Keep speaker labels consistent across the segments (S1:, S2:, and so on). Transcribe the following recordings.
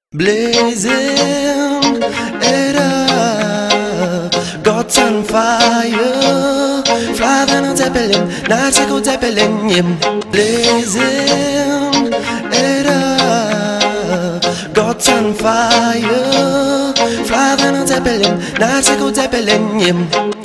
S1: Blazing it up, God's on fire. Fly than a zeppelin, not to go zeppelin. Blazing it up, God's on fire. Fly than a zeppelin, not to go zeppelin.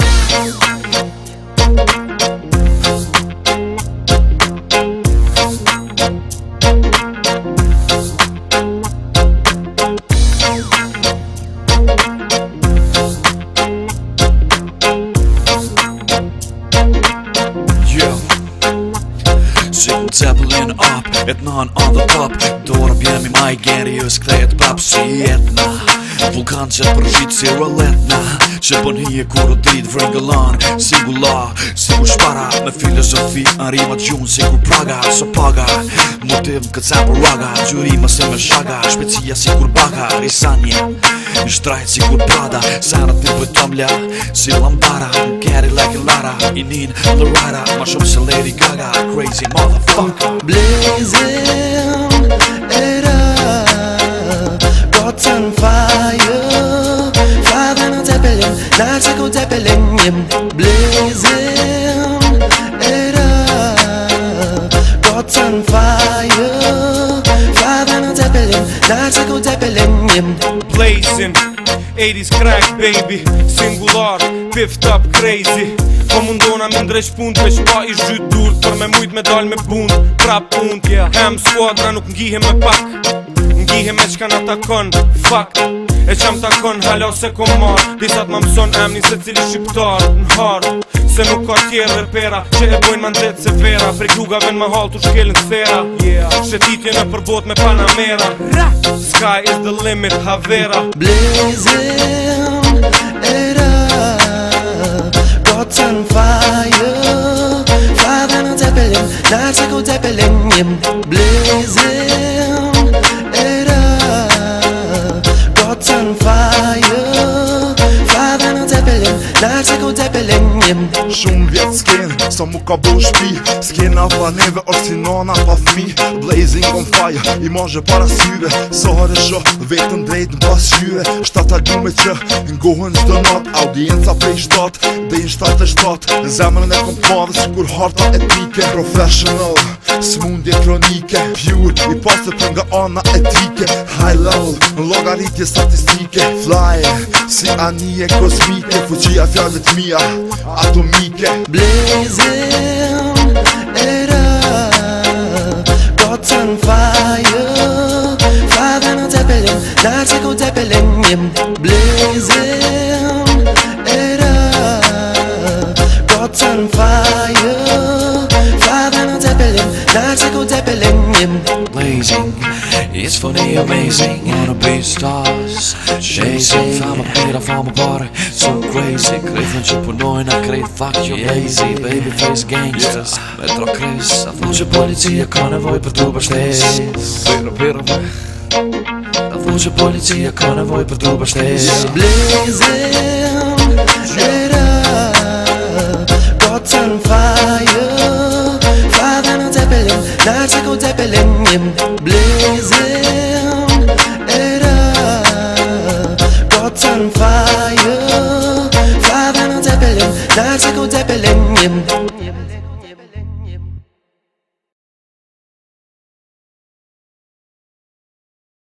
S2: Zeppelin up, ett nån on the top. Dorë bjemi ma I genius, kthejet prap si jetna. Vulkan që përshit si roletna, që bën hije kur o drit vringëllon. Singular, si ku shpara, me filozofi në rimat gjun, si kur praga, so paga. Motiv në këtë për raga, gjurima se me shaga. Shpecia si kur baga, risanje në shtrajt si kur prada. Sanat një pëjtom lja, si lambara. Carry like a Lara, I need the rider. Ma shumë se Lady Gaga, crazy motherfucker.
S1: Blazing it up, God's on fire. Fly than a zeppelin, not to go zeppelin. Blazing it up, God's on fire. Fly than a zeppelin, not to go zeppelin.
S3: Blazing 80s crack baby, singular, piffed up crazy. Po mundona mi ndreq punt, veç pa I zhyt durt, për me mujt me dal me bund, prap punt, hem skuadra nuk ngihem me pak, ngihem me qka na takon, fuck, e qam takon hala ose kom mar, disat ma mëson emnin se cili shqiptar, n'har, se nuk ka tjerë repera, që e bojnë ma ndet se vera, prej klugave në mahal t'u shkelin sfera, shetitje në përbot me Panamera, sky is the limit, Havera.
S1: Blazing it up, God's on fire. Fly than a zeppelin, not to go zeppelin. Blazing it up, God's on fire. Fly than a zeppelin, not to go zeppelin.
S4: Shumë vjetë s'ken, sa mu ka bo shpi. S'kena pa neve, është si nana pa fmi. Blazing on fire, imazhe para syve. Sare shë, vetën drejt në pas qyve. 7 albume që ngohen zdo nat. Audienca prej 7, dhe i 77. Zemrën e kom t'madhe si kur harta etnike. Professional, smundje kronike. Pure, I pasët nga ana etike. High level, në logaritje statistike. Fly, si anije kosmike. Fuqia fjallëve t'mija, atomike.
S1: Blazing it up, God's on fire. Fly than a zeppelin, not to go zeppelin. Blazing it up, God's on fire. Fly than a zeppelin, not to go zeppelin.
S2: Blazing, it's funny, amazing. Wanna be stars, chasing. Fama pera, fama pare, so crazy. Krejtën që punojnë, a krejt fuck you lazy. Babyface gangsters, metro kres. A thonë që policia ka nevoj për t'u bashtes. Pera, a thonë që policia ka nevoj për t'u bashtes.
S1: Blazing it up, God's on fire. Fly than a zeppelin, not to go zeppelin.